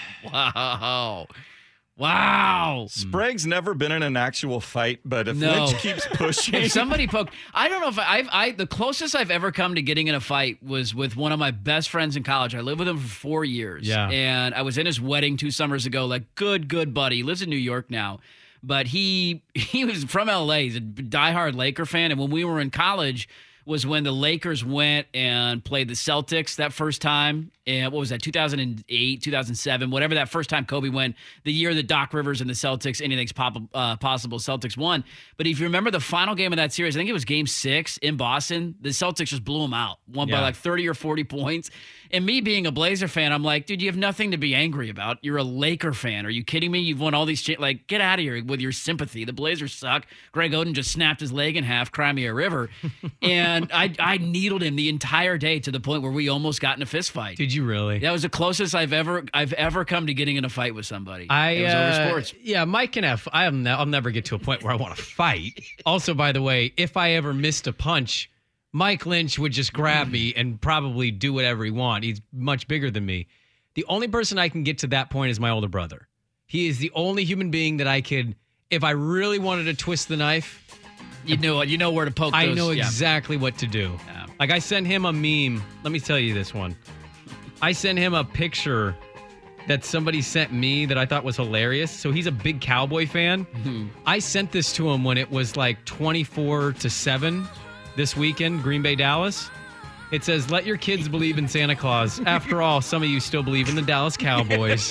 wow, wow. Sprague's never been in an actual fight, but if No. Lynch keeps pushing, If somebody poked, I don't know if I, I've, I, the closest I've ever come to getting in a fight was with one of my best friends in college. I lived with him for four years. Yeah. And I was in his wedding two summers ago. Like, good, good buddy. He lives in New York now. But he, he was from L A. He's a diehard Laker fan. And when we were in college was when the Lakers went and played the Celtics that first time. And what was that, two thousand eight, two thousand seven, whatever that first time Kobe went, the year that Doc Rivers and the Celtics, anything's pop, uh, possible, Celtics won. But if you remember the final game of that series, I think it was game six in Boston, the Celtics just blew them out, won by Yeah. like thirty or forty points. And me being a Blazer fan, I'm like, dude, you have nothing to be angry about. You're a Laker fan. Are you kidding me? You've won all these, cha- like, get out of here with your sympathy. The Blazers suck. Greg Oden just snapped his leg in half, cry me a river. And I, I needled him the entire day to the point where we almost got in a fist fight. Did you really? That was the closest I've ever I've ever come to getting in a fight with somebody. I it was uh, over sports. Yeah, Mike can have. I am. I'll never get to a point where I want to fight. Also, by the way, if I ever missed a punch, Mike Lynch would just grab me and probably do whatever he want. He's much bigger than me. The only person I can get to that point is my older brother. He is the only human being that I could, if I really wanted to twist the knife, you know, you know where to poke. I those, know yeah. exactly what to do. Yeah. Like I sent him a meme. Let me tell you this one. I sent him a picture that somebody sent me that I thought was hilarious. So he's a big Cowboy fan. Mm-hmm. I sent this to him when it was like twenty-four to seven this weekend, Green Bay, Dallas. It says, let your kids believe in Santa Claus. After all, some of you still believe in the Dallas Cowboys.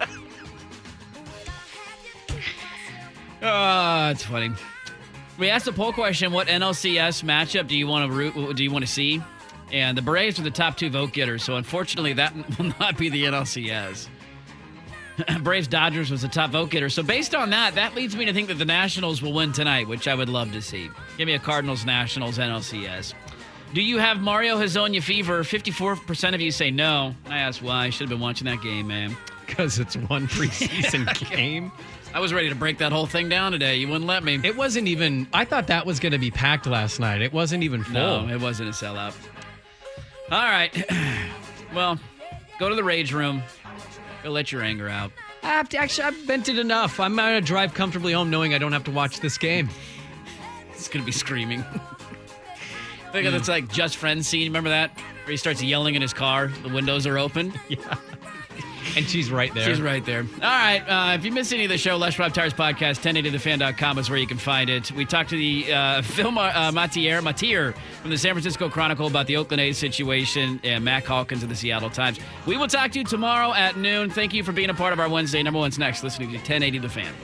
Oh, it's funny. We asked a poll question, what N L C S matchup do you want to root, do you want to see? And the Braves are the top two vote getters, so unfortunately that will not be the N L C S. Braves Dodgers was the top vote getter. So based on that, that leads me to think that the Nationals will win tonight, which I would love to see. Give me a Cardinals Nationals N L C S. Do you have Mario Hezonja fever? fifty-four percent of you say no. I asked why. I should have been watching that game, man. Because it's one preseason game. I was ready to break that whole thing down today. You wouldn't let me. It wasn't even, I thought that was going to be packed last night. It wasn't even full. No, it wasn't a sellout. All right. Well, go to the rage room. Go let your anger out. I have to, actually, I've vented enough. I'm going to drive comfortably home knowing I don't have to watch this game. It's going to be screaming. Think of this like Just Friends scene. Remember that? Where he starts yelling in his car. The windows are open. Yeah. And she's right there. She's right there. All right. Uh, if you missed any of the show, Les Rob Tires Podcast, ten eighty the fan dot com is where you can find it. We talked to the uh, Phil uh, Matier, Matier from the San Francisco Chronicle about the Oakland A's situation and Mac Hawkins of the Seattle Times. We will talk to you tomorrow at noon. Thank you for being a part of our Wednesday. Number one's next. Listening to ten eighty The Fan.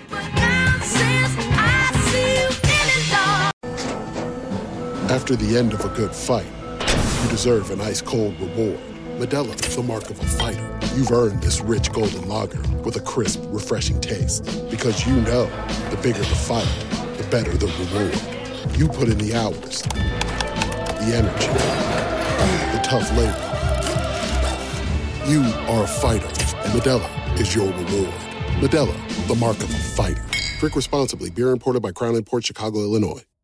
After the end of a good fight, you deserve an ice-cold reward. Modelo, the mark of a fighter. You've earned this rich golden lager with a crisp, refreshing taste. Because you know, the bigger the fight, the better the reward. You put in the hours, the energy, the tough labor. You are a fighter, and Modelo is your reward. Modelo, the mark of a fighter. Drink responsibly. Beer imported by Crown Imports, Chicago, Illinois.